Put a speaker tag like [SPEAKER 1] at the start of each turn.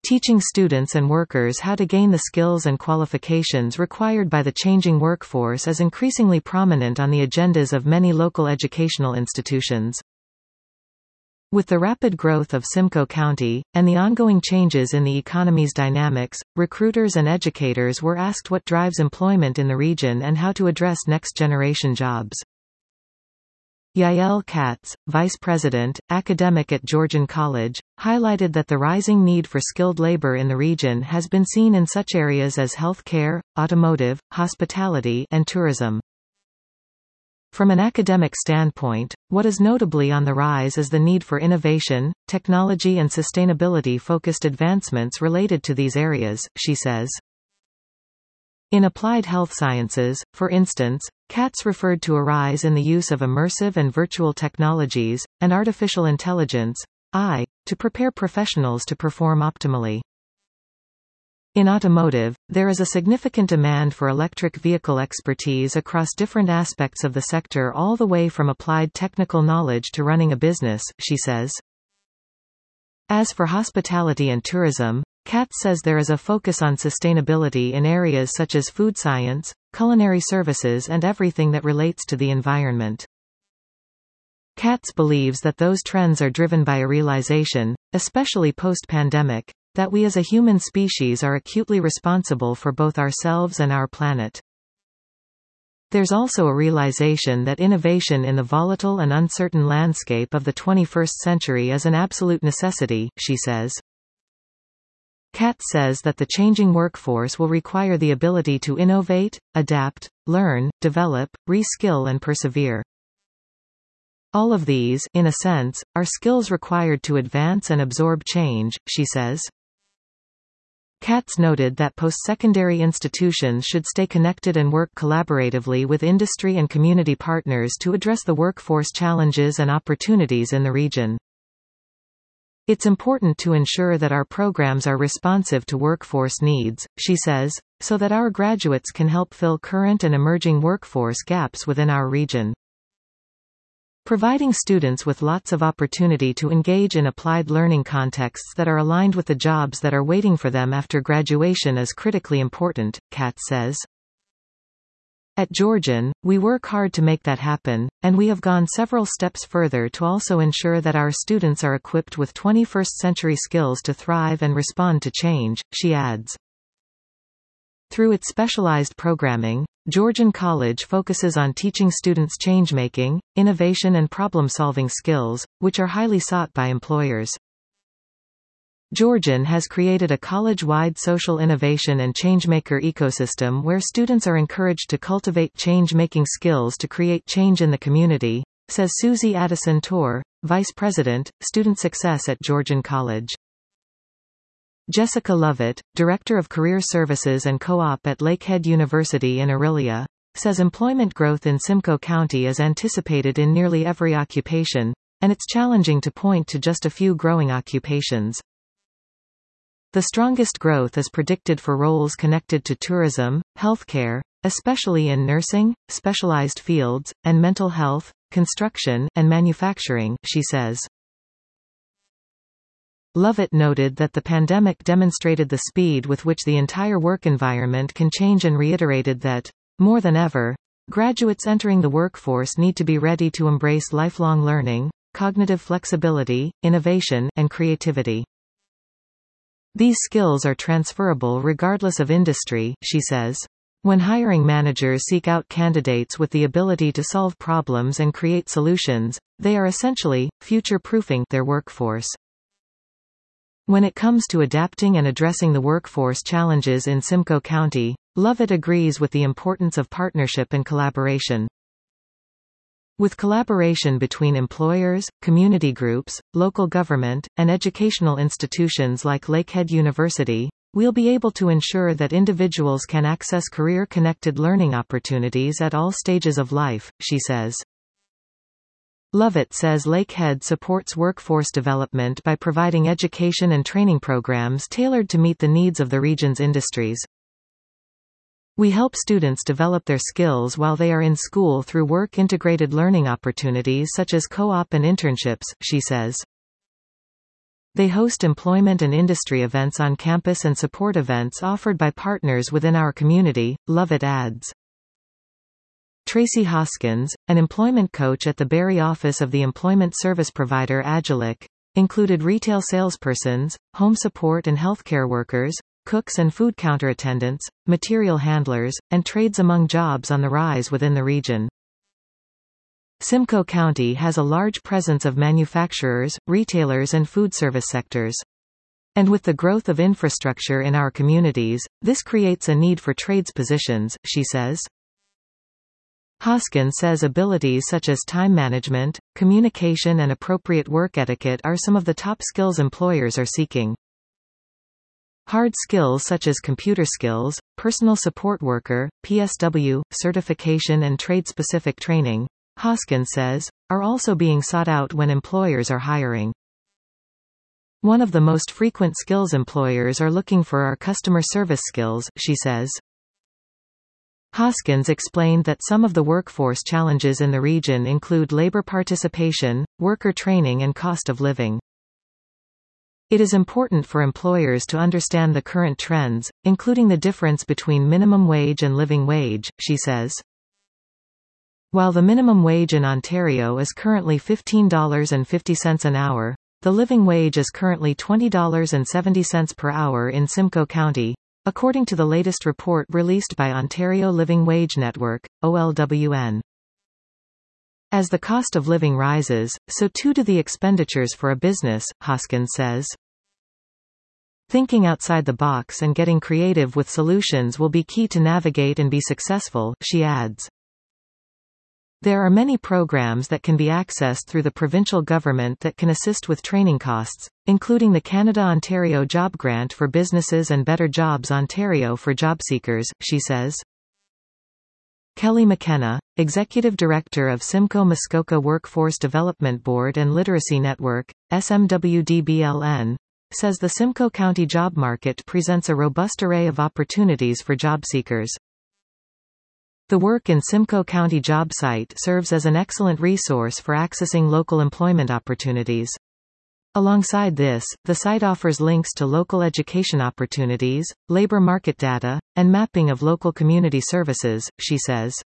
[SPEAKER 1] teaching students and workers how to gain the skills and qualifications required by the changing workforce is increasingly prominent on the agendas of many local educational institutions. With the rapid growth of Simcoe County, and the ongoing changes in the economy's dynamics, recruiters and educators were asked what drives employment in the region and how to address next-generation jobs. Yael Katz, vice president, academic at Georgian College, highlighted that the rising need for skilled labor in the region has been seen in such areas as healthcare, automotive, hospitality, and tourism. From an academic standpoint, what is notably on the rise is the need for innovation, technology and sustainability-focused advancements related to these areas, she says. In applied health sciences, for instance, Katz referred to a rise in the use of immersive and virtual technologies, and artificial intelligence, AI, to prepare professionals to perform optimally. In automotive, there is a significant demand for electric vehicle expertise across different aspects of the sector, all the way from applied technical knowledge to running a business, she says. As for hospitality and tourism, Katz says there is a focus on sustainability in areas such as food science, culinary services and everything that relates to the environment. Katz believes that those trends are driven by a realization, especially post-pandemic, that we as a human species are acutely responsible for both ourselves and our planet. There's also a realization that innovation in the volatile and uncertain landscape of the 21st century is an absolute necessity, she says. Katz says that the changing workforce will require the ability to innovate, adapt, learn, develop, re-skill and persevere. All of these, in a sense, are skills required to advance and absorb change, she says. Katz noted that post-secondary institutions should stay connected and work collaboratively with industry and community partners to address the workforce challenges and opportunities in the region. It's important to ensure that our programs are responsive to workforce needs, she says, so that our graduates can help fill current and emerging workforce gaps within our region. Providing students with lots of opportunity to engage in applied learning contexts that are aligned with the jobs that are waiting for them after graduation is critically important, Katz says. At Georgian, we work hard to make that happen, and we have gone several steps further to also ensure that our students are equipped with 21st-century skills to thrive and respond to change, she adds. Through its specialized programming, Georgian College focuses on teaching students change-making, innovation and problem-solving skills, which are highly sought by employers. Georgian has created a college-wide social innovation and changemaker ecosystem where students are encouraged to cultivate change-making skills to create change in the community, says Susie Addison Torr, Vice President, Student Success at Georgian College. Jessica Lovett, Director of Career Services and Co-op at Lakehead University in Orillia, says employment growth in Simcoe County is anticipated in nearly every occupation, and it's challenging to point to just a few growing occupations. The strongest growth is predicted for roles connected to tourism, healthcare, especially in nursing, specialized fields, and mental health, construction, and manufacturing, she says. Lovett noted that the pandemic demonstrated the speed with which the entire work environment can change and reiterated that, more than ever, graduates entering the workforce need to be ready to embrace lifelong learning, cognitive flexibility, innovation, and creativity. These skills are transferable regardless of industry, she says. When hiring managers seek out candidates with the ability to solve problems and create solutions, they are essentially future-proofing their workforce. When it comes to adapting and addressing the workforce challenges in Simcoe County, Lovett agrees with the importance of partnership and collaboration. With collaboration between employers, community groups, local government, and educational institutions like Lakehead University, we'll be able to ensure that individuals can access career-connected learning opportunities at all stages of life, she says. Lovett says Lakehead supports workforce development by providing education and training programs tailored to meet the needs of the region's industries. We help students develop their skills while they are in school through work-integrated learning opportunities such as co-op and internships, she says. They host employment and industry events on campus and support events offered by partners within our community, Lovett adds. Tracy Hoskins, an employment coach at the Barrie office of the employment service provider Agilec, included retail salespersons, home support and healthcare workers, cooks and food counter attendants, material handlers, and trades among jobs on the rise within the region. Simcoe County has a large presence of manufacturers, retailers and food service sectors. And with the growth of infrastructure in our communities, this creates a need for trades positions, she says. Hoskins says abilities such as time management, communication and appropriate work etiquette are some of the top skills employers are seeking. Hard skills such as computer skills, personal support worker, PSW, certification and trade-specific training, Hoskins says, are also being sought out when employers are hiring. One of the most frequent skills employers are looking for are customer service skills, she says. Hoskins explained that some of the workforce challenges in the region include labor participation, worker training and cost of living. It is important for employers to understand the current trends, including the difference between minimum wage and living wage, she says. While the minimum wage in Ontario is currently $15.50 an hour, the living wage is currently $20.70 per hour in Simcoe County, according to the latest report released by Ontario Living Wage Network, OLWN. As the cost of living rises, so too do the expenditures for a business, Hoskins says. Thinking outside the box and getting creative with solutions will be key to navigate and be successful, she adds. There are many programs that can be accessed through the provincial government that can assist with training costs, including the Canada-Ontario Job Grant for Businesses and Better Jobs Ontario for job seekers, she says. Kelly McKenna, Executive Director of Simcoe-Muskoka Workforce Development Board and Literacy Network, SMWDBLN, says the Simcoe County job market presents a robust array of opportunities for job seekers. The Work in Simcoe County job site serves as an excellent resource for accessing local employment opportunities. Alongside this, the site offers links to local education opportunities, labor market data, and mapping of local community services, she says.